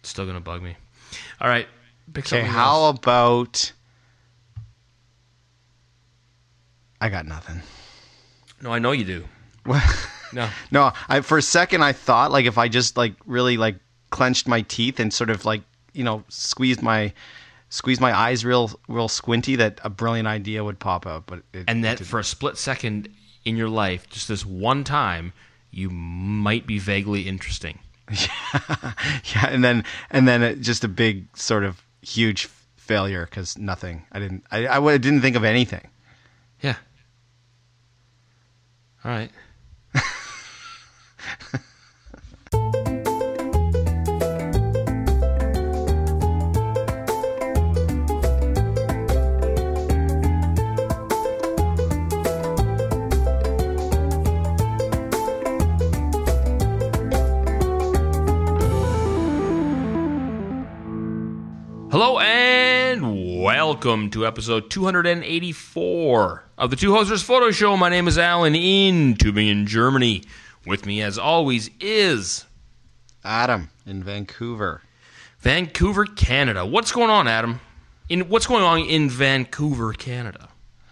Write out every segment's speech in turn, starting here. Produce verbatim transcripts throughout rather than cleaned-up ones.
It's still going to bug me. All right. Okay, how else. about... I got nothing. No, I know you do. no. No, I, for a second I thought, like, if I just, like, really, like, clenched my teeth and sort of, like, you know, squeezed my... Squeeze my eyes real real squinty, that a brilliant idea would pop up. But it, And that it for a split second in your life, just this one time, you might be vaguely interesting. Yeah, yeah, and then and then it, just a big sort of huge failure because nothing. I didn't. I, I didn't think of anything. Yeah. All right. Hello and welcome to episode two eighty-four of the Two Hosers Photo Show. My name is Alan in Tübingen, Germany. With me, as always, is Adam in Vancouver, Vancouver, Canada. What's going on, Adam? In what's going on in Vancouver, Canada?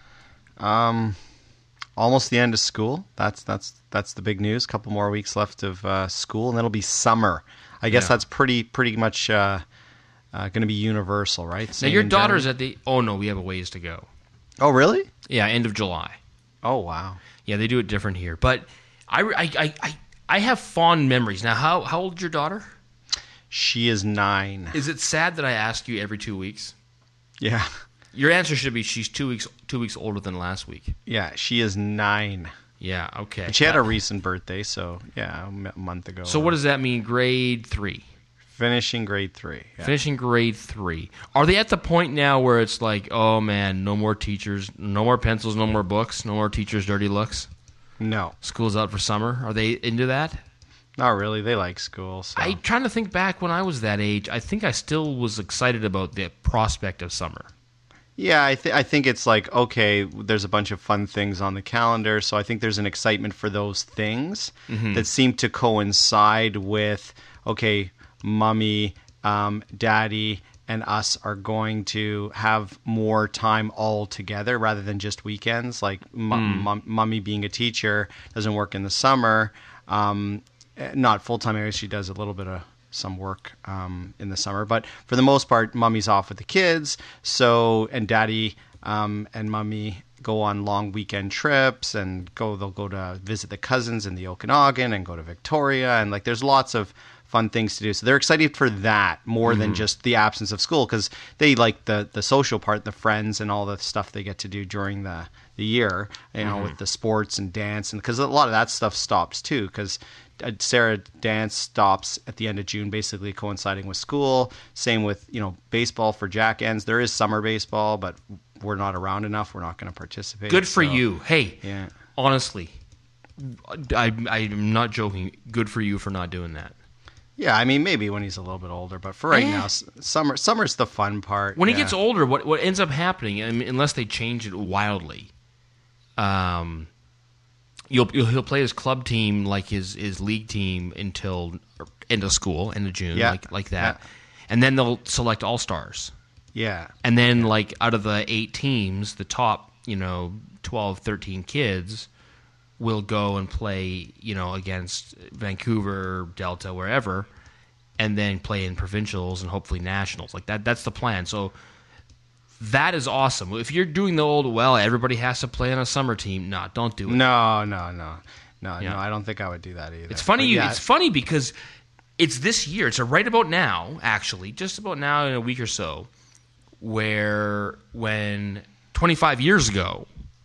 Um, almost the end of school. That's that's that's the big news. A couple more weeks left of uh, school, and it'll be summer. I guess yeah. that's pretty pretty much. Uh, Uh, going to be universal, right? Same now your daughter's Germany? At the... Oh, no, we have a ways to go. Oh, really? Yeah, end of July. Oh, wow. Yeah, they do it different here. But I, I, I, I have fond memories. Now, how, how old is your daughter? She is nine. Is it sad that I ask you every two weeks? Yeah. Your answer should be she's two weeks two weeks older than last week. Yeah, she is nine. Yeah, okay. And she had a recent birthday, so, yeah, a month ago. So what does that mean, grade three? Finishing grade three. Yeah. Finishing grade three. Are they at the point now where it's like, oh man, no more teachers, no more pencils, no more books, no more teachers' dirty looks? No. School's out for summer. Are they into that? Not really. They like school. So. I'm trying to think back when I was that age. I think I still was excited about the prospect of summer. Yeah, I, th- I think it's like, okay, there's a bunch of fun things on the calendar, so I think there's an excitement for those things mm-hmm. that seem to coincide with, okay, Mommy, um, Daddy, and us are going to have more time all together rather than just weekends. Like m- mm. m- Mommy being a teacher doesn't work in the summer. Um, not full-time areas. She does a little bit of some work um, in the summer. But for the most part, Mommy's off with the kids. So, and Daddy um, and Mommy go on long weekend trips and go. They'll go to visit the cousins in the Okanagan and go to Victoria. And like there's lots of fun things to do. So they're excited for that more mm-hmm. than just the absence of school because they like the, the social part, the friends and all the stuff they get to do during the, the year, you know, mm-hmm. with the sports and dance. And because a lot of that stuff stops too because Sarah dance stops at the end of June, basically coinciding with school. Same with, you know, baseball for Jack ends. There is summer baseball, but we're not around enough. We're not going to participate. Good for so, you. Hey, yeah. honestly, I, I'm not joking. Good for you for not doing that. Yeah, I mean, maybe when he's a little bit older, but for right eh. now, summer summer's the fun part. When yeah. he gets older, what what ends up happening, I mean, unless they change it wildly, um, you'll, you'll he'll play his club team like his, his league team until end of school, end of June, yeah. like like that, yeah. and then they'll select all stars. Yeah, and then yeah. like out of the eight teams, the top, you know, twelve, thirteen kids will go and play, you know, against Vancouver, Delta, wherever, and then play in provincials and hopefully nationals. Like that, that's the plan. So that is awesome. If you're doing the old, well, everybody has to play on a summer team. No, don't do it. No, no, no, no, yeah. no. I don't think I would do that either. It's funny. You, yeah. It's funny because it's this year. It's right about now, actually, just about now in a week or so, where when twenty-five years ago,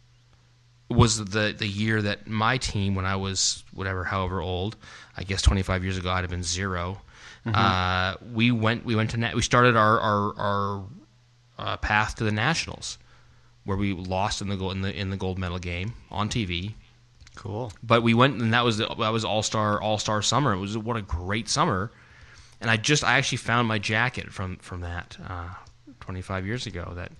was the the year that my team, when I was whatever, however old, I guess twenty-five years ago, I'd have been zero. Mm-hmm. Uh, we went we went to na- we started our our, our uh, path to the nationals, where we lost in the gold in the in the gold medal game on T V. Cool. But we went, and that was that was all star all star summer. It was what a great summer, and I just I actually found my jacket from from that uh, twenty-five years ago that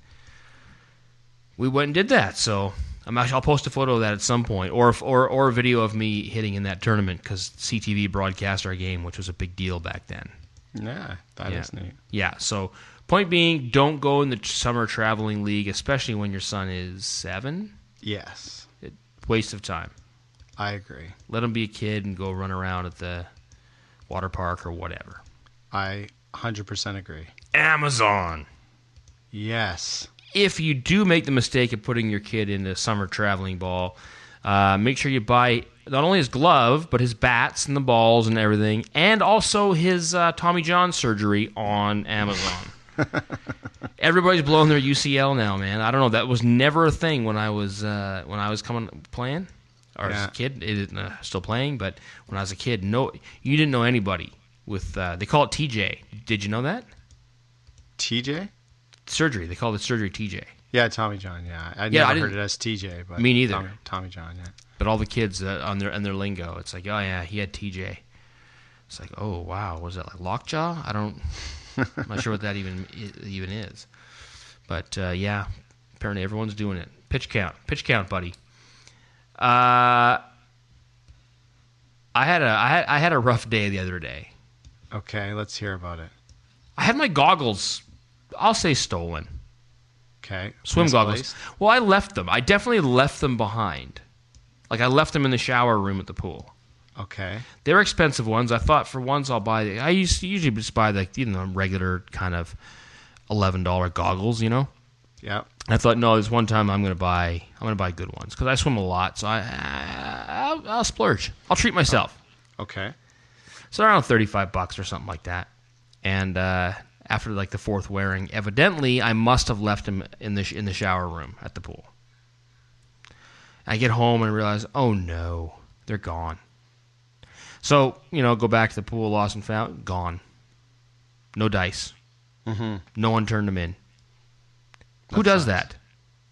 we went and did that. So. I'm actually, I'll post a photo of that at some point, or or or a video of me hitting in that tournament because C T V broadcast our game, which was a big deal back then. Yeah, that yeah. is neat. Yeah. So, point being, don't go in the summer traveling league, especially when your son is seven. Yes, It, waste of time. I agree. Let him be a kid and go run around at the water park or whatever. I one hundred percent agree. Amazon. Yes. If you do make the mistake of putting your kid in the summer traveling ball, uh, make sure you buy not only his glove, but his bats and the balls and everything, and also his uh, Tommy John surgery on Amazon. Everybody's blowing their U C L now, man. I don't know. That was never a thing when I was uh, when I was coming playing, or Yeah. as a kid. It is uh, still playing, but when I was a kid, no, you didn't know anybody with. Uh, they call it T J. Did you know that? T J? Surgery. They call it surgery T J. Yeah, Tommy John. Yeah, I Yeah, never I heard didn't- it as T J, but Me neither. Tommy, Tommy John. Yeah. But all the kids uh, on their on their lingo, it's like, oh yeah, he had T J. It's like, oh wow, was that like lockjaw? I don't, I'm not sure what that even even is. But uh, yeah, apparently everyone's doing it. Pitch count, pitch count, buddy. Uh, I had a I had I had a rough day the other day. Okay, let's hear about it. I had my goggles, I'll say stolen. Okay. Swim goggles. Misplaced? Well, I left them. I definitely left them behind. Like I left them in the shower room at the pool. Okay. They're expensive ones. I thought for ones I'll buy. I used to usually just buy like you know regular kind of eleven dollar goggles. You know. Yep. I thought no, this one time I'm gonna buy. I'm gonna buy good ones because I swim a lot. So I, I'll, I'll splurge. I'll treat myself. Okay. So around thirty-five bucks or something like that. And uh, after like the fourth wearing, evidently I must have left them in the sh- in the shower room at the pool. I get home and realize, oh no, they're gone. So, you know, go back to the pool, lost and found, gone. No dice. Mm-hmm. No one turned them in. Who That does sucks. that?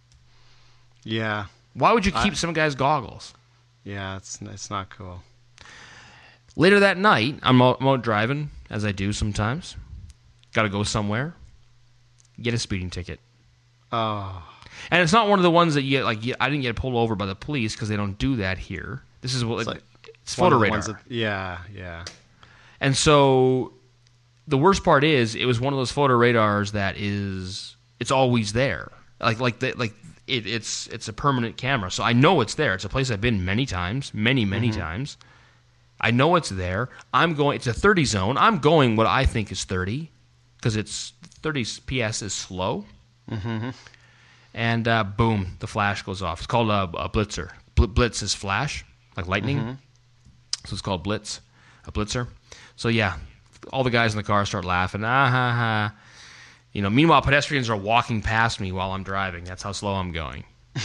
Yeah. Why would you keep I- some guy's goggles? Yeah, it's it's not cool. Later that night, I'm out, I'm out driving, as I do sometimes. Got to go somewhere. Get a speeding ticket. Oh. And it's not one of the ones that you get, like, you, I didn't get pulled over by the police because they don't do that here. This is what, It's like, like it's one photo of the radar. ones that- yeah, yeah. And so the worst part is it was one of those photo radars that is, it's always there. Like, like, the, like it, it's, it's a permanent camera. So I know it's there. It's a place I've been many times, many, many Mm-hmm. times. I know it's there. I'm going, it's a thirty zone. I'm going what I think is thirty because it's thirty P S is slow. Mm-hmm. And uh, boom, the flash goes off. It's called a, a blitzer. Bl- blitz is flash, like lightning. Mm-hmm. So it's called blitz, a blitzer. So yeah, all the guys in the car start laughing. Ah ha ha. You know, meanwhile, pedestrians are walking past me while I'm driving. That's how slow I'm going.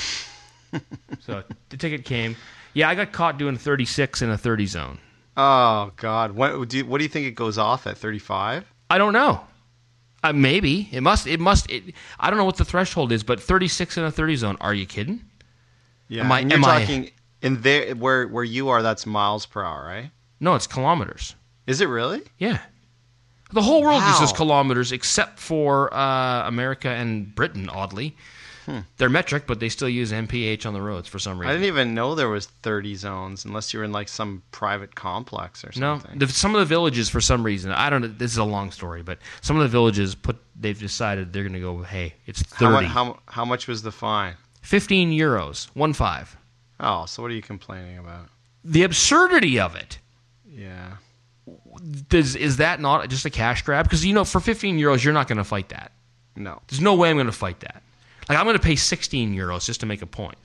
So the ticket came. Yeah, I got caught doing thirty-six in a thirty zone. Oh God. What do you, what do you think it goes off at? thirty-five? I don't know. Uh, maybe it must. It must. It, I don't know what the threshold is, but thirty-six in a thirty zone. Are you kidding? Yeah. Am I- and you're am I- talking in there where where you are. That's miles per hour, right? No, it's kilometers. Is it really? Yeah. The whole world Wow. uses kilometers except for uh, America and Britain, oddly. Hmm. They're metric, but they still use M P H on the roads for some I reason. didn't even know there was thirty zones unless you were in like some private complex or No, something. the, some of the villages, for some reason, I don't know, this is a long story, but some of the villages, put they've decided they're going to go, hey, it's how, mu- thirty. how how much was the fine? fifteen euros, one five. Oh, so what are you complaining about? The absurdity of it. Yeah. Does, is that not just a cash grab? Because, you know, for fifteen euros, you're not going to fight that. No. There's no way I'm going to fight that. Like, I'm going to pay sixteen euros just to make a point.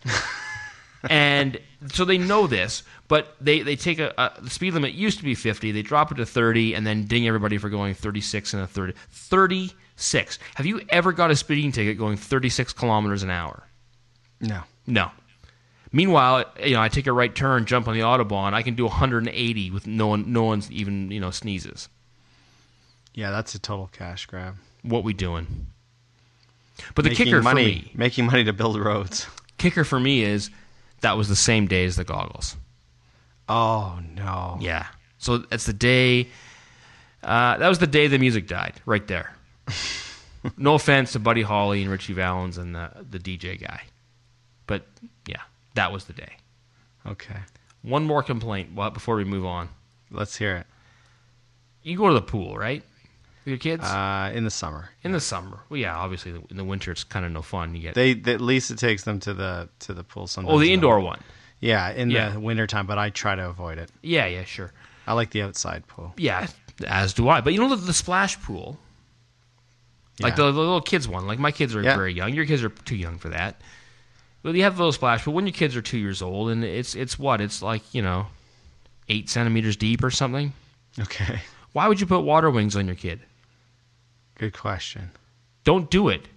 And so they know this, but they, they take a, a the speed limit used to be fifty, they drop it to thirty, and then ding everybody for going thirty-six and a thirty. thirty-six. Have you ever got a speeding ticket going thirty-six kilometers an hour? No. No. Meanwhile, you know, I take a right turn, jump on the Autobahn, I can do one hundred eighty with no one, no one's even, you know, sneezes. Yeah, that's a total cash grab. What we doing? But the making kicker money, for me, making money to build roads. kicker for me is that was the same day as the goggles. Oh no. Yeah. So it's the day. Uh, that was the day the music died. Right there. No offense to Buddy Holly and Richie Valens and the the D J guy, but yeah, that was the day. Okay. One more complaint before we move on. Let's hear it. you go to the pool, right? With your kids Uh, in the summer. in the summer. Well, yeah, obviously in the winter it's kind of no fun. You get They, they at least it takes them to the to the pool sometimes. oh the indoor one. Yeah, in Yeah. the wintertime, but I try to avoid it. Yeah, yeah, sure. I like the outside pool. Yeah, as do I. But you know the, the splash pool, like Yeah. the, the little kids one. Like my kids are Yeah. very young. Your kids are too young for that. But you have the little splash pool when your kids are two years old, and it's it's what it's like you know, eight centimeters deep or something. Okay, Why would you put water wings on your kid? good question. Don't do it.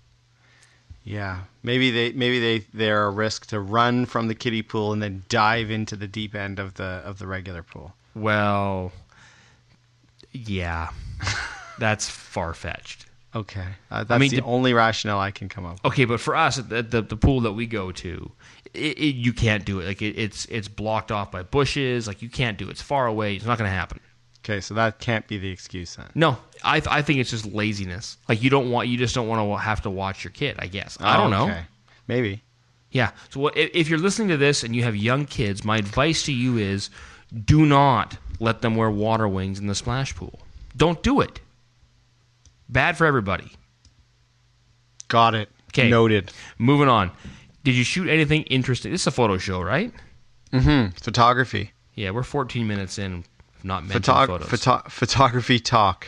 Yeah, maybe they maybe they they're a risk to run from the kiddie pool and then dive into the deep end of the of the regular pool. Well, yeah, that's far fetched. Okay, uh, that's mean, the de- only rationale I can come up with. Okay, but for us, at the, the, the pool that we go to, it, it, you can't do it. Like it, it's it's blocked off by bushes. Like you can't do it. It's far away. It's not going to happen. Okay, so that can't be the excuse then. No, I th- I think it's just laziness. Like you don't want you just don't want to have to watch your kid. I guess I don't know. Okay. Maybe. Yeah. So what, if if you're listening to this and you have young kids, my advice to you is do not let them wear water wings in the splash pool. Don't do it. Bad for everybody. Got it. 'Kay. Noted. Moving on. Did you shoot anything interesting? This is a photo show, right? Mm-hmm. Photography. Yeah, we're fourteen minutes in. Have not mentioned Photog- photos. photo- photography talk.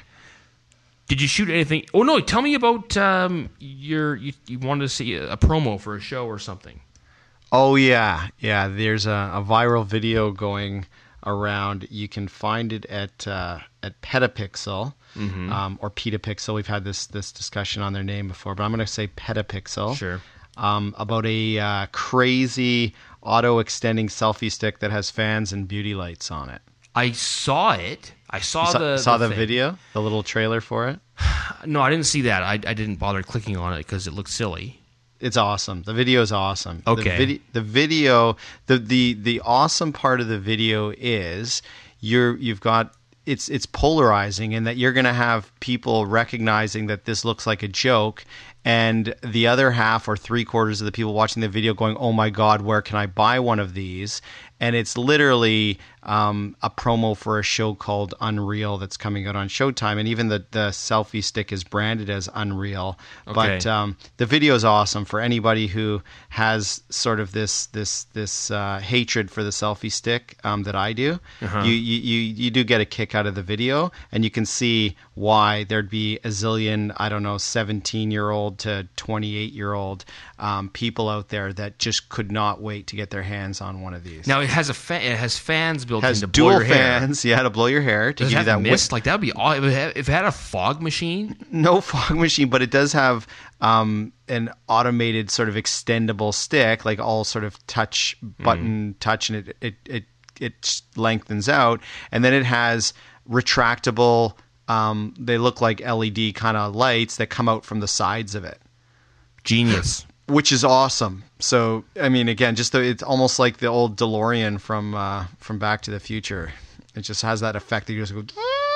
Did you shoot anything? Oh no! Tell me about um, your. You, you wanted to see a, a promo for a show or something. Oh yeah, yeah. There's a, a viral video going around. You can find it at uh, at Petapixel Mm-hmm. um, or Petapixel. We've had this this discussion on their name before, but I'm going to say Petapixel. Sure. Um, about a uh, crazy auto extending selfie stick that has fans and beauty lights on it. I saw it. I saw, You saw the saw the, thing. video, the little trailer for it. No, I didn't see that. I, I didn't bother clicking on it because it looked silly. It's awesome. The video is awesome. Okay. The, vid- the video, the, the the awesome part of the video is you're you've got it's it's polarizing in that you're going to have people recognizing that this looks like a joke, and the other half or three quarters of the people watching the video going, "Oh my God, where can I buy one of these?" And it's literally um, a promo for a show called Unreal that's coming out on Showtime, and even the, the selfie stick is branded as Unreal. Okay. But um, the video is awesome for anybody who has sort of this this this uh, hatred for the selfie stick um, that I do. Uh-huh. You, you you you do get a kick out of the video, and you can see why there'd be a zillion, I don't know, seventeen year old to twenty-eight year old um, people out there that just could not wait to get their hands on one of these. Now it has a fa- it has fans built has in to blow dual your hair. fans, yeah, to blow your hair to Does it give you have that mist? whip. Like that would be all. If it, had, if it had a fog machine, No fog machine, but it does have um, an automated sort of extendable stick, like all sort of touch button touch, and it it it it lengthens out, and then it has retractable. Um, they look like L E D kind of lights that come out from the sides of it, genius. which is awesome. So I mean, again, just the, it's almost like the old DeLorean from uh, from Back to the Future. It just has that effect that you just go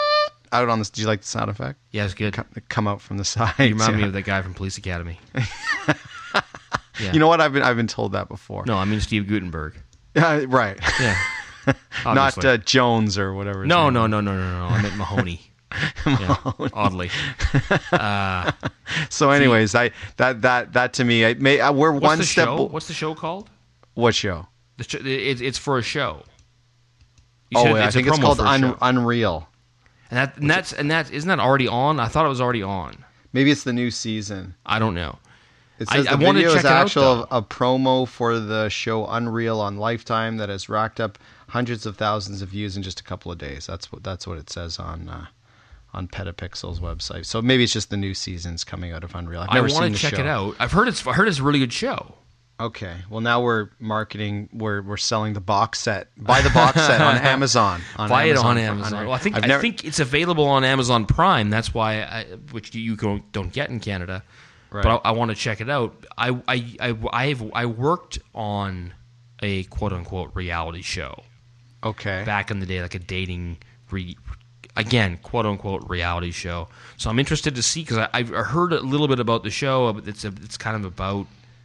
out on this. Do you like the sound effect? Yeah, it's good. Come, come out from the sides. You remind me yeah. of that guy from Police Academy. Yeah. You know what? I've been I've been told that before. No, I mean Steve Gutenberg. Uh, right. Yeah, Not obviously. uh, Jones or whatever. his no, name no, is. no, no, no, no. I meant Mahoney. Yeah, oddly. Uh, So, anyways, I that that that to me, I may uh, we're what's one the step. show? bo- What's the show called? what show? The sh- it's it's for a show. You Oh, said I a think it's promo called for a Un- show. Unreal. And that and that's and that isn't that already on? I thought it was already on. Maybe it's the new season. I don't know. It I- says I the wanna video check is it out, actual though. a promo for the show Unreal on Lifetime that has racked up hundreds of thousands of views in just a couple of days. That's what that's what it says on uh, on Petapixel's website. So maybe it's just the new seasons coming out of Unreal. I've I never want seen to the check show. it out. I've heard it's I heard it's a really good show. Okay. Well, now we're marketing. We're we're selling the box set. Buy the box set on Amazon. On Buy it on for- Amazon. Well, I think I've I never- think it's available on Amazon Prime. That's why, I, which you don't don't get in Canada. Right. But I, I want to check it out. I I I I've, I worked on a quote unquote reality show Okay. back in the day, like a dating re, again quote unquote reality show. So I'm interested to see because I've heard a little bit about the show. But it's a, it's kind of about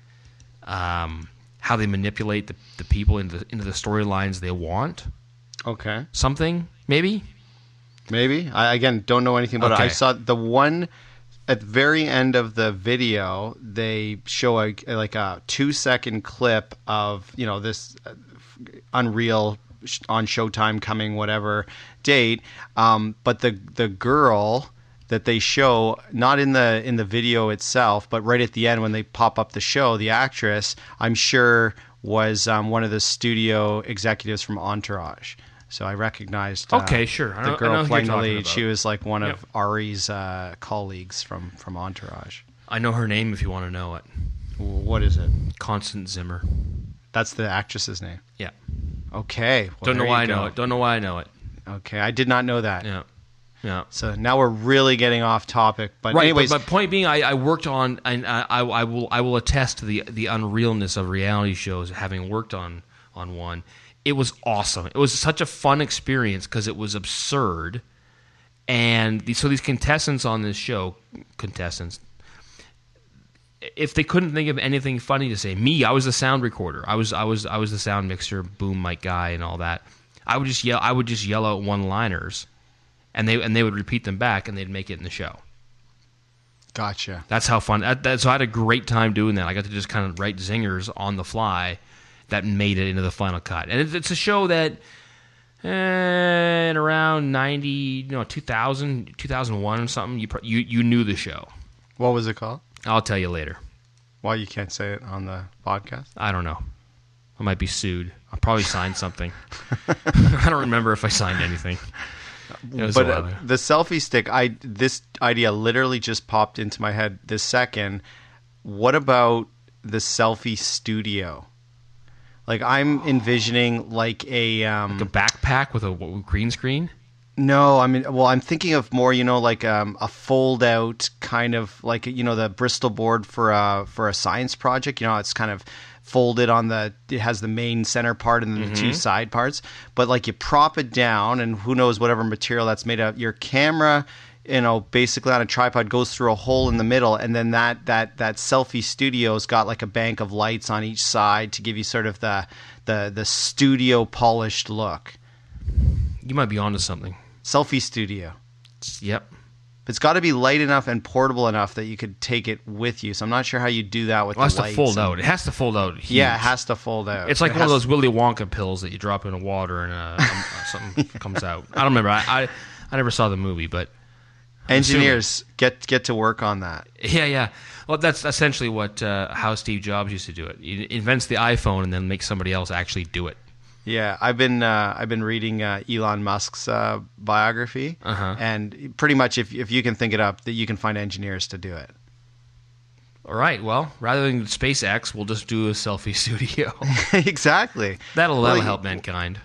um, how they manipulate the, the people into into the storylines they want. Okay. Something maybe. Maybe. I, again, don't know anything about Okay. it. I saw the one at the very end of the video. They show a like a two second clip of you know this uh, Unreal sh- on Showtime coming whatever date. Um, but the the girl that they show not in the in the video itself, but right at the end when they pop up the show, the actress I'm sure was um, one of the studio executives from Entourage. So I recognized uh, Okay, sure. I the know- I girl know who playing you're the talking lead. about. She was like one Yep. of Ari's uh, colleagues from, from Entourage. I know her name if you want to know it. What is it? Constance Zimmer. That's the actress's name. Yeah. Okay. Well, Don't know there why I you know go. it. Don't know why I know it. Okay, I did not know that. Yeah. Yeah. So now we're really getting off topic. But Right, anyways, but, but point being, I, I worked on, and I, I, I will, I will attest to the the unrealness of reality shows. Having worked on on one, it was awesome. It was such a fun experience because it was absurd, and the, so these contestants on this show, contestants, if they couldn't think of anything funny to say, me, I was the sound recorder. I was, I was, I was the sound mixer, boom mic guy, and all that. I would just yell, I would just yell out one-liners. And they and they would repeat them back, and they'd make it in the show. gotcha. That's how fun. That, that, so I had a great time doing that. I got to just kind of write zingers on the fly that made it into the final cut. And it's, it's a show that eh, in around ninety, no, two thousand, two thousand one or something, you, pro- you you knew the show. What was it called? I'll tell you later. Why you can't say it on the podcast? I don't know. I might be sued. I'll probably sign something. I don't remember if I signed anything. It was But a while uh, ago. the selfie stick, I this idea literally just popped into my head this second. What about the selfie studio? Like I'm envisioning like a um, The backpack with a w- green screen. no, I mean, well, I'm thinking of more, you know, like um, a fold-out kind of like you know the Bristol board for a for a science project. You know, it's kind of folded on the. It has the main center part and then the two side parts. But like you prop it down, and who knows whatever material that's made of. Your camera, you know, basically on a tripod goes through a hole in the middle, and then that that that selfie studio's got like a bank of lights on each side to give you sort of the the the studio polished look. You might be onto something. Selfie studio. Yep. It's got to be light enough and portable enough that you could take it with you. So I'm not sure how you do that with Well, it has the to lights. fold and- out. It has to fold out. Huge. Yeah, it has to fold out. It's like It one of has- those Willy Wonka pills that you drop in the water and uh, um, something comes out. I don't remember. I, I I never saw the movie, but Engineers, get get to work on that. yeah, yeah. Well, that's essentially what uh, how Steve Jobs used to do it. He invents the iPhone and then makes somebody else actually do it. Yeah, I've been uh, I've been reading uh, Elon Musk's uh, biography, Uh-huh. and pretty much if if you can think it up, that you can find engineers to do it. All right. Well, rather than SpaceX, we'll just do a selfie studio. Exactly. That'll Well, that'll you- help mankind.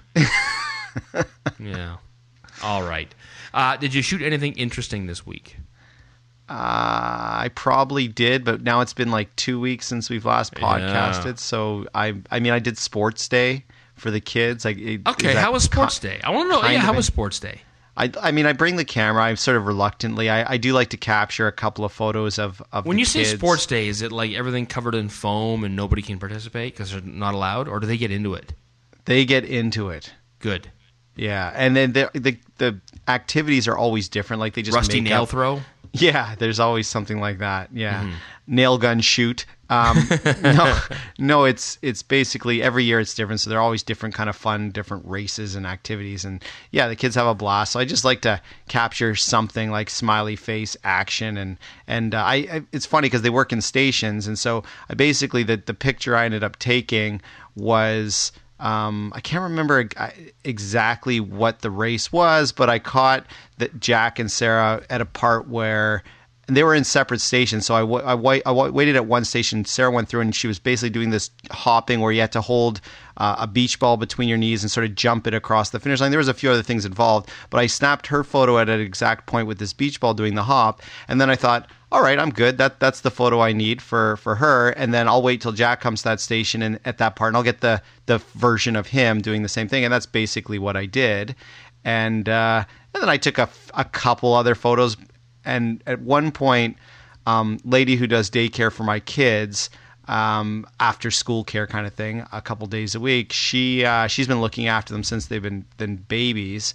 Yeah. All right. Uh, did you shoot anything interesting this week? Uh, I probably did, but now it's been like two weeks since we've last podcasted. Yeah. So I I mean I did sports day for the kids. Like it- Okay. is that How was Sports ki- Day? I want to know. kind Yeah. of How in- was Sports Day? I, I mean, I bring the camera. I sort of reluctantly. I, I do like to capture a couple of photos of, of When the you say kids. Sports Day, is it like everything covered in foam and nobody can participate because they're not allowed, or do they get into it? They get into it. Good. Yeah, and then the the, the activities are always different. Like they just Rusty make nail up- throw. Yeah, there's always something like that. Yeah, Mm-hmm. nail gun shoot. Um, no, no, it's it's basically every year it's different. So they're always different kind of fun, different races and activities. And yeah, the kids have a blast. So I just like to capture something like smiley face action. And and uh, I, I it's funny because they work in stations, and so I basically the the picture I ended up taking was. Um, I can't remember exactly what the race was, but I caught that Jack and Sarah at a part where and they were in separate stations. So I, w- I, w- I w- waited at one station. Sarah went through and she was basically doing this hopping where you had to hold uh, a beach ball between your knees and sort of jump it across the finish line. There was a few other things involved, but I snapped her photo at an exact point with this beach ball doing the hop. And then I thought, all right, I'm good. That that's the photo I need for, for her, and then I'll wait till Jack comes to that station and at that part, and I'll get the the version of him doing the same thing, and that's basically what I did. And uh, and then I took a, a couple other photos, and at one point, um, lady who does daycare for my kids, um, after school care kind of thing, a couple days a week, she uh, she's been looking after them since they've been been babies.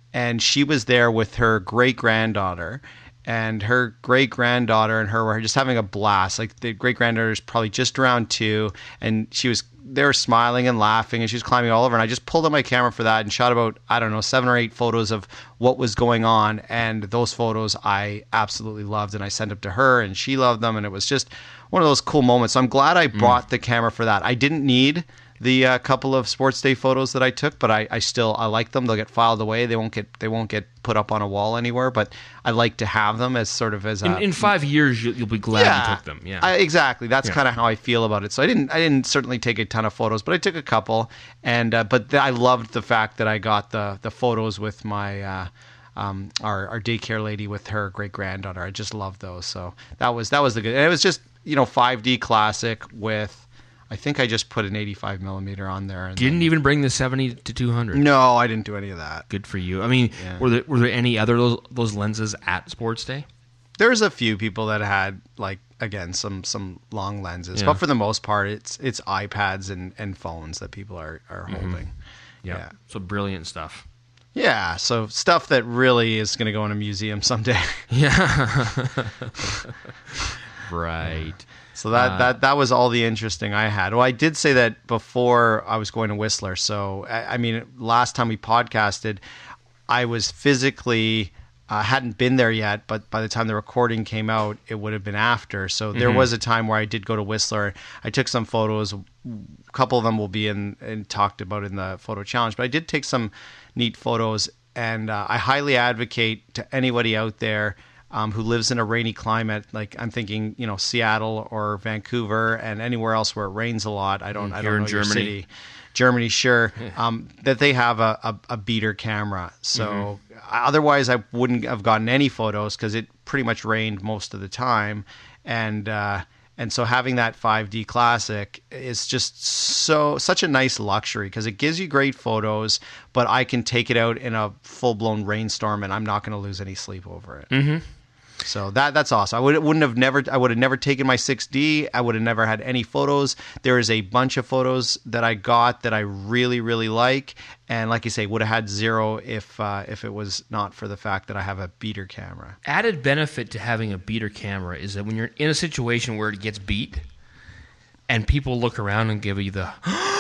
and she was there with her great granddaughter. And her great granddaughter and her were just having a blast. Like the great granddaughter is probably just around two, and she was they were smiling and laughing, and she was climbing all over. And I just pulled out my camera for that and shot about I don't know seven or eight photos of what was going on. And those photos I absolutely loved, and I sent them to her, and she loved them. And it was just one of those cool moments. So I'm glad I brought mm. the camera for that. I didn't need the uh, couple of sports day photos that I took, but I, I still I like them. They'll get filed away. They won't get they won't get put up on a wall anywhere. But I like to have them as sort of as a, in, in five years you'll, you'll be glad yeah, you took them. Yeah, I, exactly. That's yeah. kind of how I feel about it. So I didn't I didn't certainly take a ton of photos, but I took a couple. And uh, but th- I loved the fact that I got the the photos with my. Uh, Um, our, our daycare lady with her great granddaughter. I just loved those. So that was that was the good. And it was just you know five D classic with. I think I just put an eighty-five millimeter on there. And Didn't then, even bring the seventy to two hundred. No, I didn't do any of that. Good for you. I mean, yeah. were there were there any other those, those lenses at Sports Day? There's a few people that had like again some some long lenses, yeah. but for the most part, it's it's iPads and, and phones that people are are mm-hmm. holding. Yeah. yeah, so brilliant stuff. Yeah, so stuff that really is going to go in a museum someday. Yeah, right. So that, uh, that that was all the interesting I had. Well, I did say that before I was going to Whistler. So, I, I mean, last time we podcasted, I was physically, uh, hadn't been there yet, but by the time the recording came out, it would have been after. So there mm-hmm. was a time where I did go to Whistler. I took some photos. A couple of them will be in and talked about in the photo challenge, but I did take some neat photos. And uh, I highly advocate to anybody out there Um, who lives in a rainy climate, like I'm thinking, you know, Seattle or Vancouver and anywhere else where it rains a lot. I don't, mm, I don't know in your Germany. city, Germany, sure. um, that they have a, a, a beater camera. So mm-hmm. otherwise, I wouldn't have gotten any photos because it pretty much rained most of the time, and uh, and so having that five D Classic is just so such a nice luxury because it gives you great photos, but I can take it out in a full blown rainstorm and I'm not going to lose any sleep over it. Mm-hmm. So that that's awesome. I would wouldn't have never I would have never taken my six D. I would have never had any photos. There is a bunch of photos that I got that I really really like, and like you say, would have had zero if uh, if it was not for the fact that I have a beater camera. Added benefit to having a beater camera is that when you're in a situation where it gets beat, and people look around and give you the,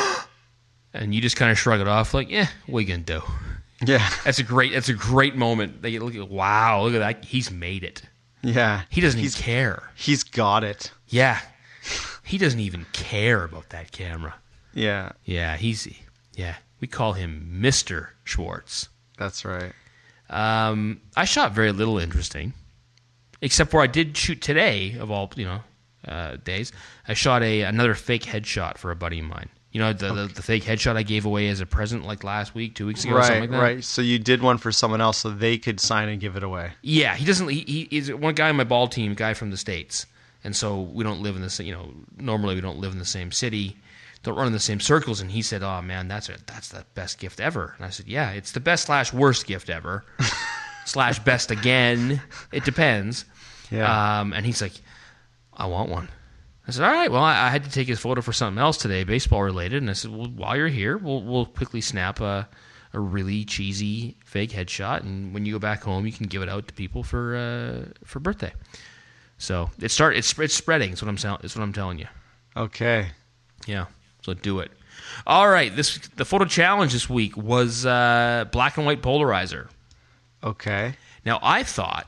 and you just kind of shrug it off like, yeah, what are you gonna do? Yeah, that's a great that's a great moment. They look at wow, look at that, he's made it. Yeah. He doesn't he's, even care. He's got it. Yeah. He doesn't even care about that camera. Yeah. Yeah, he's yeah. We call him Mister Schwartz. That's right. Um, I shot very little interesting. Except for I did shoot today, of all, you know, uh, days. I shot a another fake headshot for a buddy of mine. You know, the, okay. the the fake headshot I gave away as a present like last week, two weeks ago, right, or something like that. Right, So you did one for someone else so they could sign and give it away. Yeah, he doesn't. He, he is one guy on my ball team, guy from the States, and so we don't live in the same. You know, normally we don't live in the same city, don't run in the same circles. And he said, "Oh man, that's a, that's the best gift ever." And I said, "Yeah, it's the best slash worst gift ever, slash best again. It depends." Yeah. Um, and he's like, "I want one." I said, all right, well, I, I had to take his photo for something else today, baseball related. And I said, well, while you're here, we'll we'll quickly snap a, a really cheesy fake headshot. And when you go back home, you can give it out to people for uh, for birthday. So it start it's it's spreading. That's what I'm saying. That's what I'm telling you. Okay. Yeah. So do it. All right. This the photo challenge this week was uh, black and white polarizer. Okay. Now I thought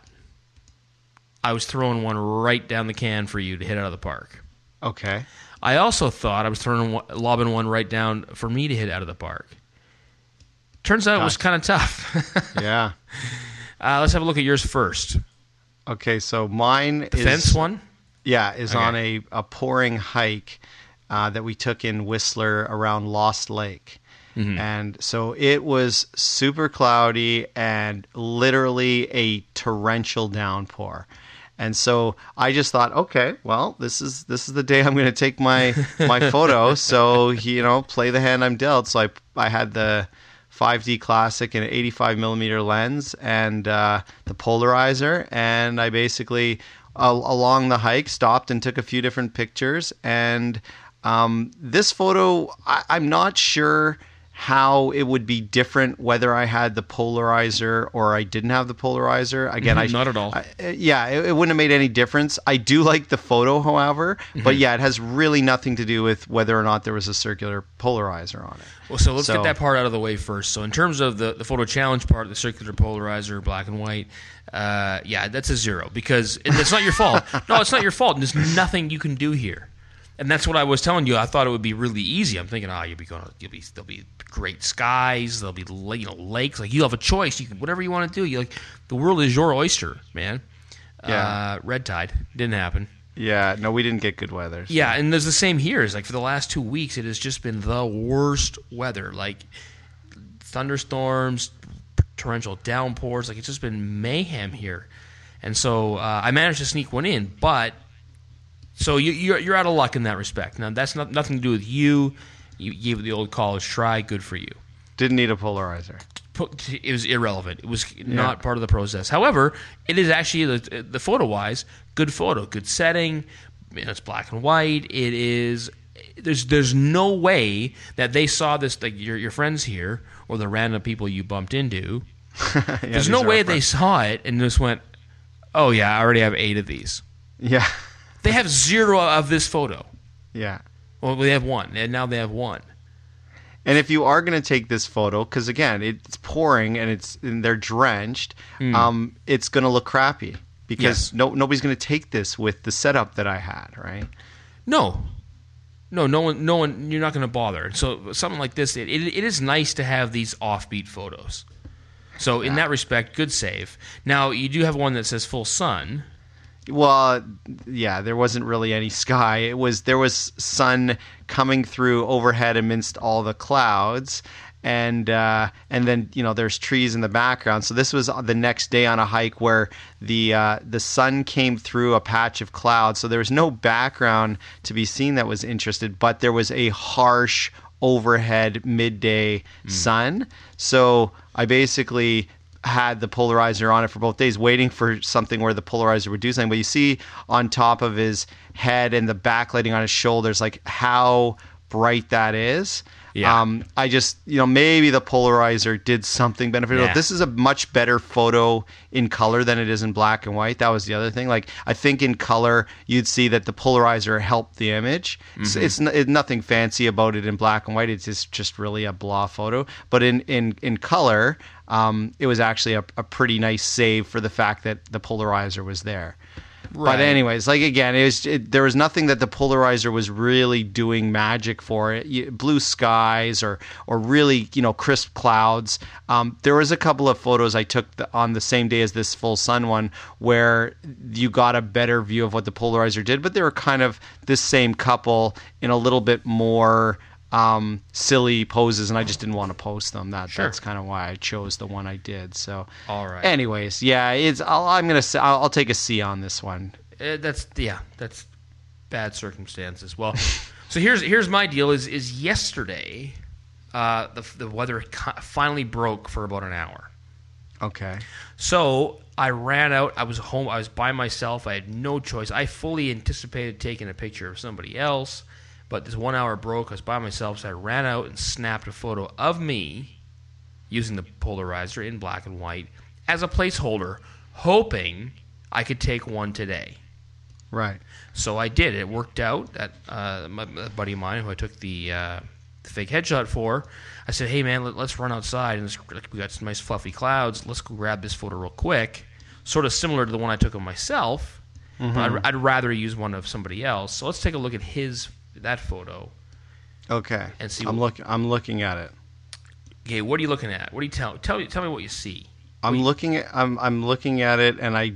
I was throwing one right down the can for you to hit out of the park. Okay. I also thought I was throwing one, lobbing one right down for me to hit out of the park. Turns out Gosh. It was kind of tough. Yeah. Uh, let's have a look at yours first. Okay, so mine the is... fence one? Yeah, is okay. on a, a pouring hike uh, that we took in Whistler around Lost Lake. Mm-hmm. And so it was super cloudy and literally a torrential downpour. And so I just thought, okay, well, this is this is the day I'm going to take my my photo. So, you know, play the hand I'm dealt. So I I had the five D Classic and an eighty-five millimeter lens and uh, the polarizer, and I basically uh, along the hike stopped and took a few different pictures. And um, this photo, I, I'm not sure how it would be different whether I had the polarizer or I didn't have the polarizer. Again, I not at all. I, yeah, it, it wouldn't have made any difference. I do like the photo, however, mm-hmm. but yeah, it has really nothing to do with whether or not there was a circular polarizer on it. Well, so let's so, get that part out of the way first. So in terms of the, the photo challenge part, the circular polarizer, black and white, uh, yeah, that's a zero because it's not your fault. No, it's not your fault. There's nothing you can do here. And that's what I was telling you. I thought it would be really easy. I'm thinking, oh, you'll be going, you'll be, there'll be great skies, there'll be you know lakes. Like you have a choice. You can whatever you want to do. You like the world is your oyster, man. Yeah. Uh, red tide didn't happen. Yeah, no, we didn't get good weather. So. Yeah, and there's the same here. It's like for the last two weeks, it has just been the worst weather. Like thunderstorms, torrential downpours. Like it's just been mayhem here. And so uh, I managed to sneak one in, but. So you, you're you're out of luck in that respect. Now that's not nothing to do with you. You gave it the old college try. Good for you. Didn't need a polarizer. It was irrelevant. It was not yeah. part of the process. However, it is actually the, the photo wise good photo, good setting. You know, it's black and white. It is. There's there's no way that they saw this. Like your your friends here or the random people you bumped into. yeah, there's no way they saw it and just went, "Oh yeah, I already have eight of these." Yeah. They have zero of this photo. Yeah. Well, they have one, and now they have one. And if you are going to take this photo, because again, it's pouring and it's and they're drenched, mm. um, it's going to look crappy because yes. no nobody's going to take this with the setup that I had, right? No, no, no one, no one. You're not going to bother. So something like this, it, it, it is nice to have these offbeat photos. So in yeah. that respect, good save. Now you do have one that says full sun. Well, yeah, there wasn't really any sky. It was there was sun coming through overhead amidst all the clouds, and uh, and then you know there's trees in the background. So this was the next day on a hike where the uh, the sun came through a patch of clouds. So there was no background to be seen that was interested, but there was a harsh overhead midday mm. sun. So I basically had the polarizer on it for both days, waiting for something where the polarizer would do something. But you see on top of his head and the backlighting on his shoulders, like how bright that is. Yeah. Um, I just, you know, maybe the polarizer did something beneficial. Yeah. This is a much better photo in color than it is in black and white. That was the other thing. Like, I think in color, you'd see that the polarizer helped the image. Mm-hmm. So it's, it's nothing fancy about it in black and white. It's just, just really a blah photo. But in, in, in color, um, it was actually a, a pretty nice save for the fact that the polarizer was there. Right. But anyways, like again, it was it, there was nothing that the polarizer was really doing magic for it. You, blue skies or or really you know crisp clouds. Um, there was a couple of photos I took the, on the same day as this full sun one where you got a better view of what the polarizer did, but they were kind of this same couple in a little bit more um, silly poses, and I just didn't want to post them. That sure. That's kind of why I chose the one I did. So, all right. Anyways, yeah, it's. I'll, I'm gonna. Say, I'll, I'll take a C on this one. Uh, that's yeah. That's bad circumstances. Well, so here's here's my deal. Is is yesterday, uh, the the weather finally broke for about an hour. Okay. So I ran out. I was home. I was by myself. I had no choice. I fully anticipated taking a picture of somebody else. But this one hour broke. I was by myself, so I ran out and snapped a photo of me using the polarizer in black and white as a placeholder, hoping I could take one today. Right. So I did. It worked out. That uh, my, a buddy of mine who I took the, uh, the fake headshot for, I said, "Hey man, let, let's run outside and we got some nice fluffy clouds. Let's go grab this photo real quick." Sort of similar to the one I took of myself, mm-hmm. but I'd, I'd rather use one of somebody else. So let's take a look at his. That photo. Okay. And see. I'm look. I'm looking at it. Okay. What are you looking at? What do you tell? Tell me. Tell me what you see. What I'm you, looking at. I'm. I'm looking at it, and I.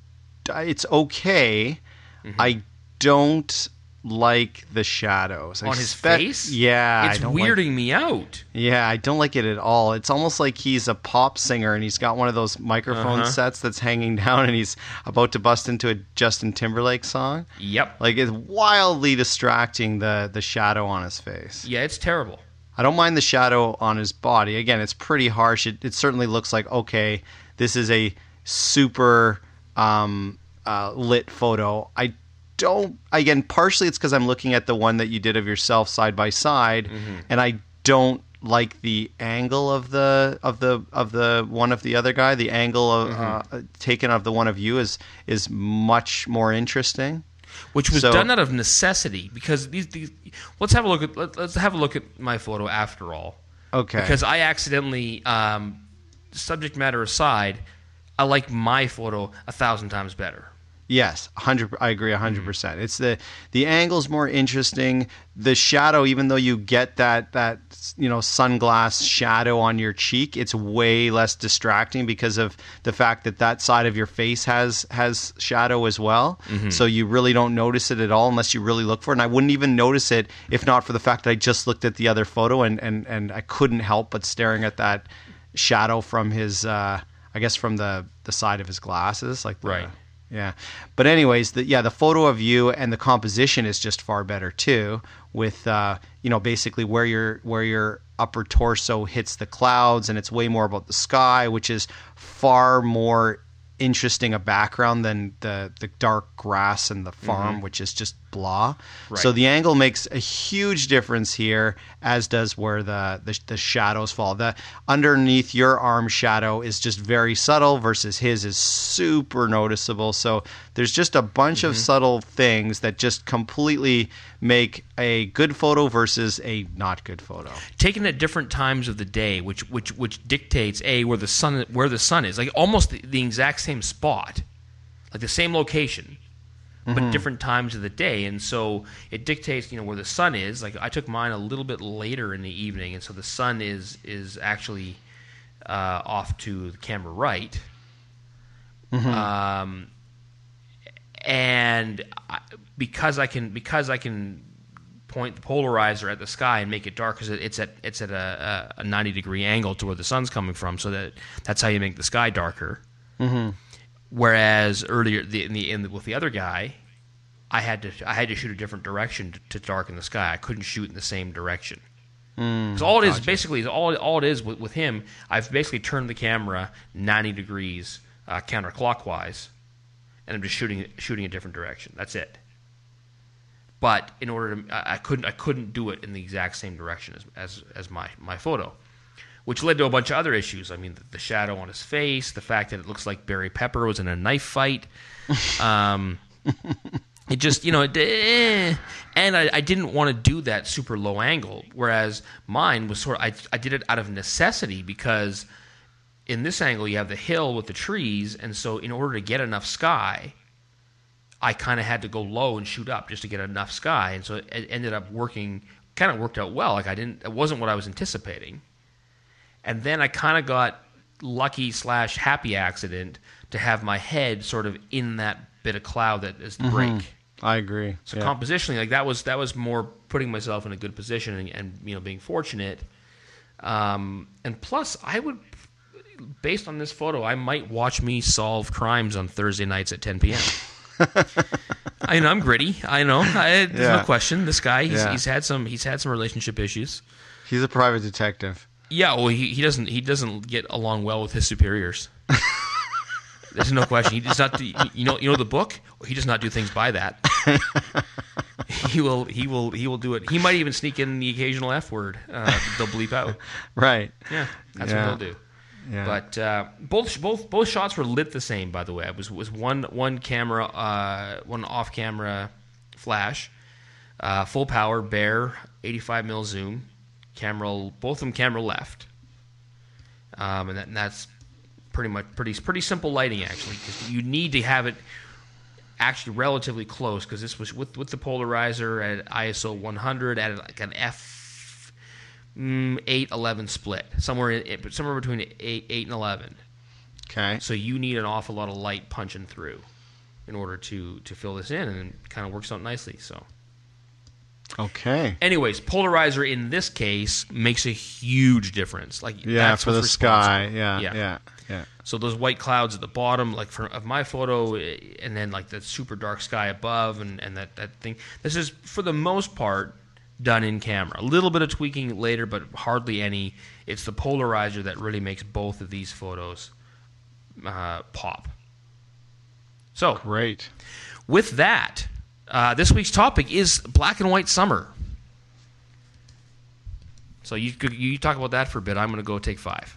It's okay. Mm-hmm. I don't like the shadows on I his spe- face. Yeah, it's I don't weirding like, me out. Yeah, I don't like it at all. It's almost like he's a pop singer and he's got one of those microphone uh-huh. sets that's hanging down and he's about to bust into a Justin Timberlake song. Yep. Like it's wildly distracting the the shadow on his face. Yeah, it's terrible. I don't mind the shadow on his body. Again, it's pretty harsh. It, it certainly looks like, okay, this is a super um, uh, lit photo. I don't, again, partially it's because I'm looking at the one that you did of yourself side by side, mm-hmm. and I don't like the angle of the of the of the one of the other guy. The angle of, mm-hmm. uh, taken of the one of you is is much more interesting. Which was so, done out of necessity, because these, these let's have a look at let, let's have a look at my photo after all. Okay. Because I accidentally, um, subject matter aside, I like my photo a thousand times better. Yes, one hundred I agree one hundred percent. Mm-hmm. It's the the angle's more interesting. The shadow, even though you get that that you know sunglass shadow on your cheek, it's way less distracting because of the fact that that side of your face has has shadow as well. Mm-hmm. So you really don't notice it at all unless you really look for it. And I wouldn't even notice it if not for the fact that I just looked at the other photo and and, and I couldn't help but staring at that shadow from his uh, I guess from the the side of his glasses, like the, right. Yeah, but anyways, the, yeah, the photo of you and the composition is just far better too. With uh, you know, basically where your where your upper torso hits the clouds, and it's way more about the sky, which is far more interesting a background than the the dark grass and the farm, mm-hmm. which is just blah. Right. So the angle makes a huge difference here, as does where the, the the shadows fall. The underneath your arm shadow is just very subtle versus his is super noticeable. So there's just a bunch mm-hmm. of subtle things that just completely make a good photo versus a not good photo. Taken at different times of the day, which which which dictates a where the sun where the sun is, like almost the, the exact same spot, like the same location, but mm-hmm. different times of the day. And so it dictates, you know, where the sun is. Like I took mine a little bit later in the evening, and so the sun is is actually uh, off to the camera right. Mm-hmm. Um, and I, because I can because I can point the polarizer at the sky and make it dark, because it's at it's at a, a ninety degree angle to where the sun's coming from, so that that's how you make the sky darker. Mm-hmm. Whereas earlier the, in the, in the, with the other guy, I had to I had to shoot a different direction to, to darken the sky. I couldn't shoot in the same direction. Because mm, all it gotcha. is basically is all all it is with, with him. I've basically turned the camera ninety degrees uh, counterclockwise, and I'm just shooting shooting a different direction. That's it. But in order to, I couldn't I couldn't do it in the exact same direction as as, as my, my photo, which led to a bunch of other issues. I mean, the, the shadow on his face, the fact that it looks like Barry Pepper was in a knife fight. Um, it just, you know, it, eh. and I, I didn't want to do that super low angle, whereas mine was sort of, I, I did it out of necessity, because in this angle you have the hill with the trees, and so in order to get enough sky, I kind of had to go low and shoot up just to get enough sky, and so it, it ended up working, kind of worked out well. Like I didn't, it wasn't what I was anticipating. And then I kind of got lucky slash happy accident to have my head sort of in that bit of cloud that is the mm-hmm. break. I agree. So yeah. compositionally, like that was that was more putting myself in a good position and, and you know being fortunate. Um, and plus, I would, based on this photo, I might watch me solve crimes on Thursday nights at ten p.m. I know I'm gritty. I know. I, there's yeah. no question. This guy, he's, yeah. he's had some. He's had some relationship issues. He's a private detective. Yeah, well, he, he doesn't he doesn't get along well with his superiors. There's no question. He does not. Do, you know you know the book. He does not do things by that. he will he will he will do it. He might even sneak in the occasional F word. Uh, they'll bleep out. Right. Yeah, that's yeah. what they'll do. Yeah. But uh, both both both shots were lit the same. By the way, it was was one one camera uh, one off camera flash, uh, full power, bare, eighty-five mil zoom. Camera, both of them camera left, um, and, that, and that's pretty much pretty pretty simple lighting actually, because you need to have it actually relatively close, because this was with with the polarizer at I S O one hundred at like an f eight eleven split, somewhere in, somewhere between eight eight and eleven. Okay. So you need an awful lot of light punching through in order to to fill this in, and it kind of works out nicely. So. Okay. Anyways, polarizer in this case makes a huge difference. Like yeah, that's for the sky. Yeah, yeah, yeah, yeah. So those white clouds at the bottom, like for of my photo, and then like the super dark sky above, and, and that, that thing. This is for the most part done in camera. A little bit of tweaking later, but hardly any. It's the polarizer that really makes both of these photos uh, pop. So great. With that. Uh, this week's topic is black and white summer. So you could, you talk about that for a bit. I'm going to go take five.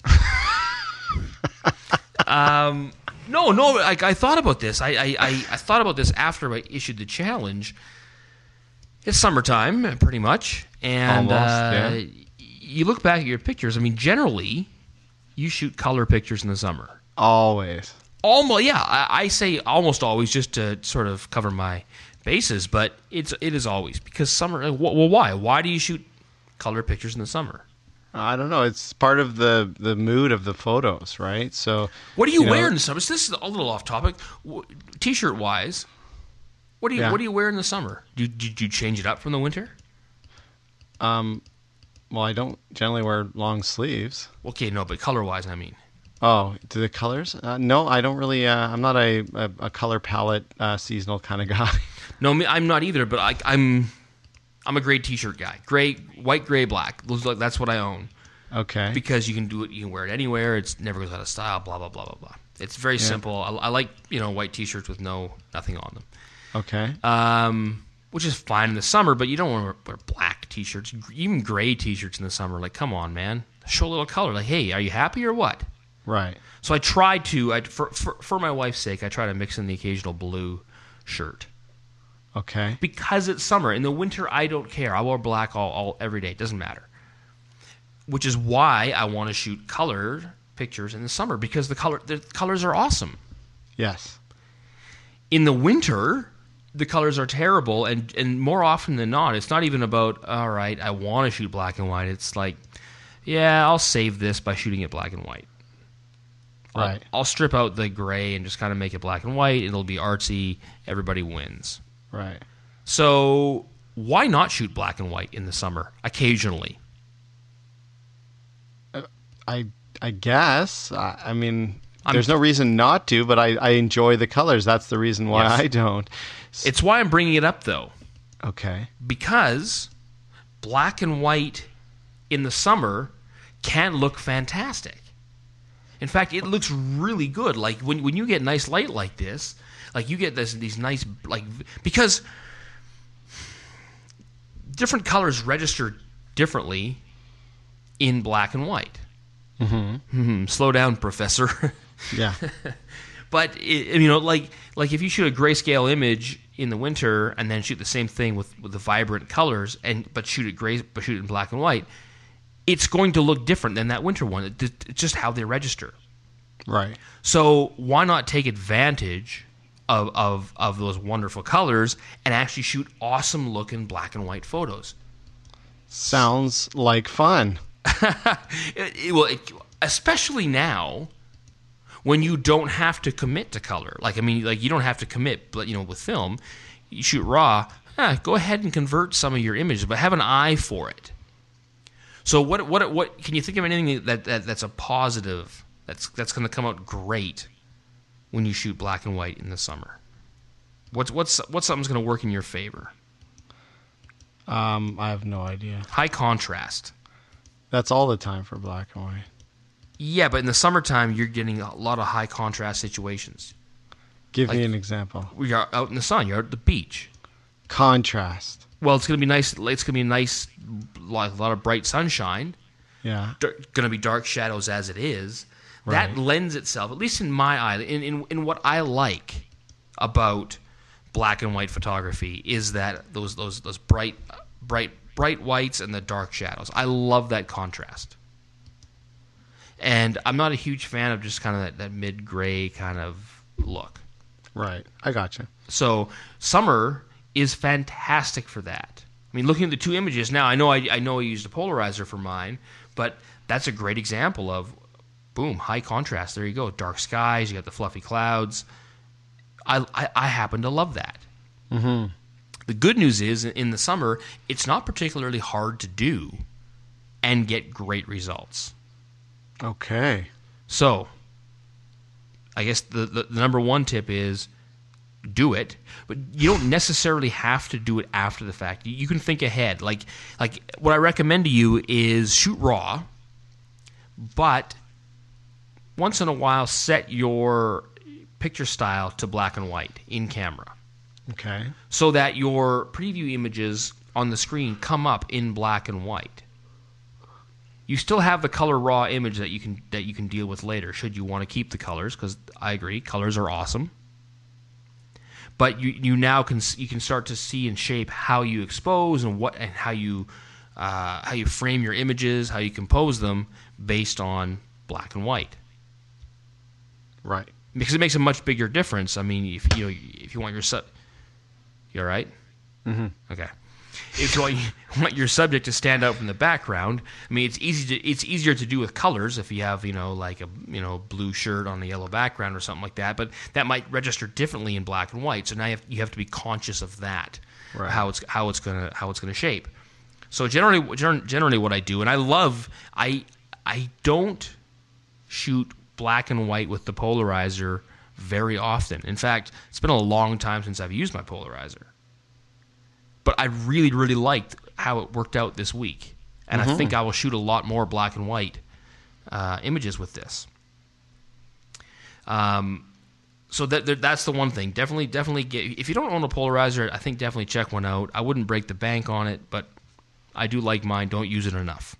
um, no, no. I, I thought about this. I, I, I, I thought about this after I issued the challenge. It's summertime, pretty much, and Almost, uh, yeah. you look back at your pictures. I mean, generally, you shoot color pictures in the summer. Always. Almost, yeah. I, I say almost always just to sort of cover my bases, but it's it is always because summer. Well, why? Why do you shoot color pictures in the summer? I don't know. It's part of the, the mood of the photos, right? So, what do you, you wear know, in the summer? So this is a little off topic. W- T-shirt wise, what do you Yeah. what do you wear in the summer? Do you, do you change it up from the winter? Um, well, I don't generally wear long sleeves. Okay, no, but color wise, I mean. Oh, do the colors? Uh, no, I don't really. Uh, I'm not a, a, a color palette uh, seasonal kind of guy. No, me- I'm not either. But I, I'm I'm a gray T-shirt guy. Gray, white, gray, black. Those like that's what I own Okay. because you can do it. You can wear it anywhere. It's never goes out of style. Blah blah blah blah blah. It's very simple. I, I like you know white T-shirts with no nothing on them. Okay. Um, which is fine in the summer, but you don't want to wear, wear black T-shirts, even gray T-shirts in the summer. Like, come on, man, show a little color. Like, hey, are you happy or what? Right. So I try to, I, for, for for my wife's sake, I try to mix in the occasional blue shirt Okay. because it's summer. In the winter, I don't care. I wear black all, all every day. It doesn't matter. Which is why I want to shoot colored pictures in the summer because the color the colors are awesome. Yes. In the winter, the colors are terrible, and, and more often than not, it's not even about, all right, I want to shoot black and white. It's like, yeah, I'll save this by shooting it black and white. Right. I'll, I'll strip out the gray and just kind of make it black and white. It'll be artsy. Everybody wins. Right. So why not shoot black and white in the summer occasionally? I I guess. I, I mean, I'm- there's no reason not to, but I, I enjoy the colors. That's the reason why Yes. I don't. S- It's why I'm bringing it up, though, Okay. because black and white in the summer can look fantastic. In fact, it looks really good. Like when when you get nice light like this, like you get this these nice like because different colors register differently in black and white. Mm-hmm. Slow down, Professor. Yeah. But it, you know, like like if you shoot a grayscale image in the winter and then shoot the same thing with, with the vibrant colors, and but shoot it gray, but shoot it in black and white, it's going to look different than that winter one. It, it's just how they register. Right. So why not take advantage of, of of those wonderful colors and actually shoot awesome looking black and white photos? Sounds like fun. It- it- well, it, especially now when you don't have to commit to color. Like I mean, like you don't have to commit, but you know, with film, you shoot raw. Eh, go ahead and convert some of your images, but have an eye for it. So what what what can you think of anything that, that that's a positive that's that's going to come out great when you shoot black and white in the summer? What's what's what's something's going to work in your favor? Um, I have no idea. High contrast. That's all the time for black and white. Yeah, but in the summertime you're getting a lot of high contrast situations. Give Like- me an example. We are out in the sun. You're at the beach. Contrast. Well, it's going to be nice. It's going to be nice, like a lot of bright sunshine. Yeah. Going to be dark shadows as it is. That Right. lends itself, at least in my eye, in, in in what I like about black and white photography is that those those those bright bright bright whites and the dark shadows. I love that contrast. And I'm not a huge fan of just kind of that, that mid gray kind of look. Right. I gotcha. So summer is fantastic for that. I mean, looking at the two images now, I know I, I know I used a polarizer for mine, but that's a great example of, boom, high contrast. There you go, dark skies. You got the fluffy clouds. I I, I happen to love that. Mm-hmm. The good news is, in the summer, it's not particularly hard to do, and get great results. Okay. So, I guess the, the, the number one tip is do it, but you don't necessarily have to do it after the fact. You, you can think ahead. Like, like what I recommend to you is shoot raw, but once in a while set your picture style to black and white in camera, Okay. so that your preview images on the screen come up in black and white. you still have the color raw image that you can that you can deal with later. Should you want to keep the colors? Because I agree, colors are awesome. But you you now can you can start to see and shape how you expose and what and how you uh, how you frame your images, how you compose them based on black and white. Right. Because it makes a much bigger difference. I mean, if you know, if you want your sub, you all right? Mm-hmm. Okay. If you want, you want your subject to stand out from the background, I mean, it's easy to it's easier to do with colors if you have you know like a you know blue shirt on a yellow background or something like that. But that might register differently in black and white. So now you have, you have to be conscious of that, right. how it's how it's gonna how it's gonna shape. So generally, generally, what I do, and I love, I I don't shoot black and white with the polarizer very often. In fact, it's been a long time since I've used my polarizer. But I really, really liked how it worked out this week. And mm-hmm. I think I will shoot a lot more black and white uh, images with this. Um, so that, that that's the one thing. Definitely, definitely get. If you don't own a polarizer, I think definitely check one out. I wouldn't break the bank on it, but I do like mine. Don't use it enough.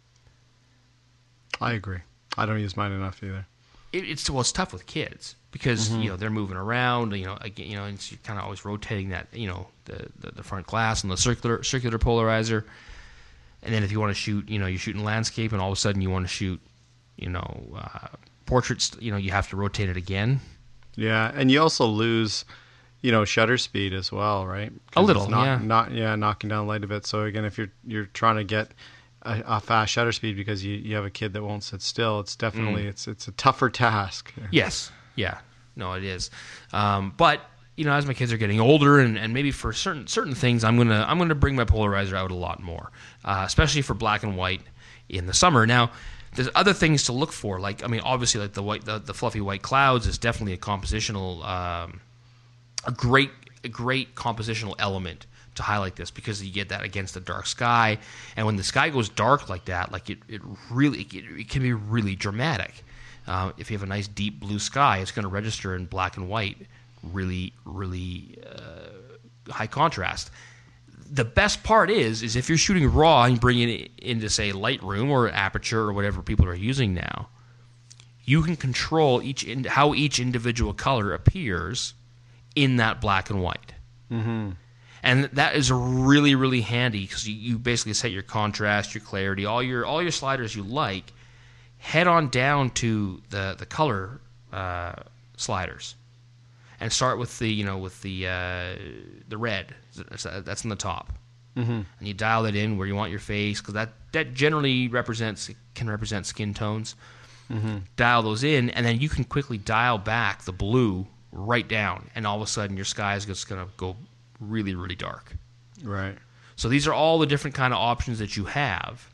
I agree. I don't use mine enough either. It, it's well, it's tough with kids because mm-hmm. you know they're moving around. You know, again, you know, and you're kind of always rotating that. You know, the, the the front glass and the circular circular polarizer. And then if you want to shoot, you know, you're shooting landscape, and all of a sudden you want to shoot, you know, uh, portraits. You know, you have to rotate it again. Yeah, and you also lose, you know, shutter speed as well, right? A little, it's not, yeah. Not yeah, knocking down light a bit. So again, if you're you're trying to get a, a fast shutter speed because you, you have a kid that won't sit still, it's definitely mm. it's it's a tougher task. Yes, yeah, no, it is. Um, but you know, as my kids are getting older, and, and maybe for certain certain things, I'm gonna I'm gonna bring my polarizer out a lot more, uh, especially for black and white in the summer. Now, there's other things to look for, like I mean, obviously, like the white the, the fluffy white clouds is definitely a compositional, um, a great a great compositional element to highlight this because you get that against the dark sky, and when the sky goes dark like that, like it it really it, it can be really dramatic. Uh, if you have a nice deep blue sky, it's going to register in black and white. Really, really uh, high contrast. The best part is, is if you're shooting raw and bringing it into, say, Lightroom or Aperture or whatever people are using now, you can control each in, how each individual color appears in that black and white. Mm-hmm. And that is really, really handy because you, you basically set your contrast, your clarity, all your all your sliders you like, head on down to the the color uh, sliders. And start with the, you know, with the uh, the red. That's in the top, mm-hmm. and you dial it in where you want your face because that, that generally represents can represent skin tones. Mm-hmm. Dial those in, and then you can quickly dial back the blue right down, and all of a sudden your sky is just going to go really, really dark. Right. So these are all the different kind of options that you have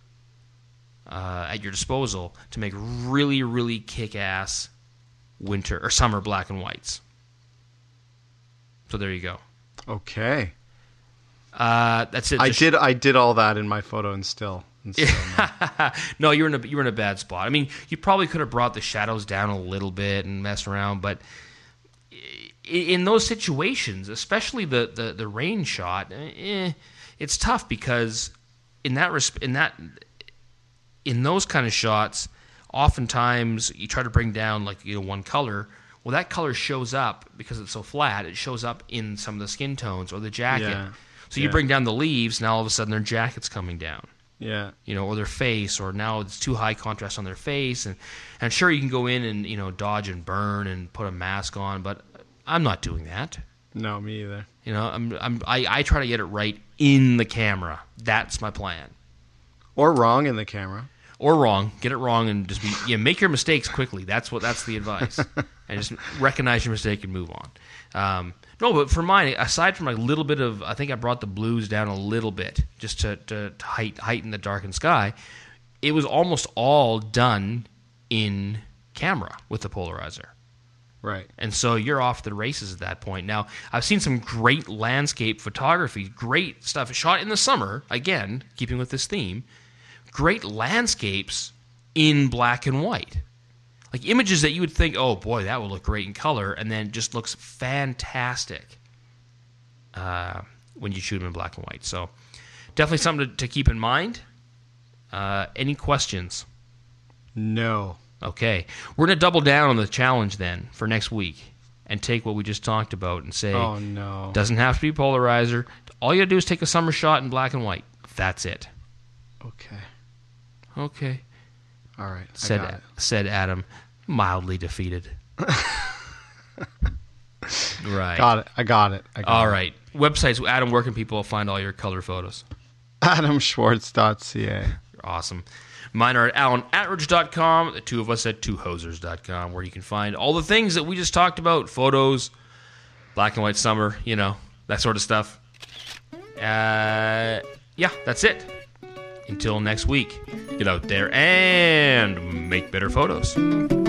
uh, at your disposal to make really, really kick-ass winter or summer black and whites. So there you go. Okay. Uh, that's it. I Just did. I did all that in my photo, and still. And still no. No, you were in a you were in a bad spot. I mean, you probably could have brought the shadows down a little bit and messed around, but in those situations, especially the the, the rain shot, eh, it's tough because in that resp- in that in those kind of shots, oftentimes you try to bring down like you know one color. Well, that color shows up because it's so flat. It shows up in some of the skin tones or the jacket. Yeah. So you yeah. bring down the leaves, now all of a sudden their jacket's coming down. Yeah. You know, or their face, or now it's too high contrast on their face. And, and sure, you can go in and, you know, dodge and burn and put a mask on, but I'm not doing that. No, me either. You know, I'm, I'm, I, I try to get it right in the camera. That's my plan. Or wrong in the camera. Or wrong. Get it wrong and just be, yeah, make your mistakes quickly. That's what. That's the advice. And just recognize your mistake and move on. Um, no, but for mine, aside from a little bit of, I think I brought the blues down a little bit just to, to, to height, heighten the darkened sky. It was almost all done in camera with the polarizer. Right. And so you're off the races at that point. Now, I've seen some great landscape photography, great stuff shot in the summer, again, keeping with this theme, great landscapes in black and white. Like images that you would think, oh boy, that would look great in color, and then just looks fantastic uh, when you shoot them in black and white. So definitely something to, to keep in mind. Uh, any questions? No. Okay. We're going to double down on the challenge then for next week and take what we just talked about and say, oh, no. Doesn't have to be polarizer. All you got to do is take a summer shot in black and white. That's it. Okay. Okay. All right. Said, I got it. said Adam, mildly defeated. Right. Got it. I got it. I got all it. right. Websites, Adam, where can people find all your color photos? adam schwartz dot c a. Awesome. Mine are at alan atridge dot com, the two of us at two hosers dot com, where you can find all the things that we just talked about, photos, black and white summer, you know, that sort of stuff. Uh, yeah, that's it. Until next week, get out there and make better photos.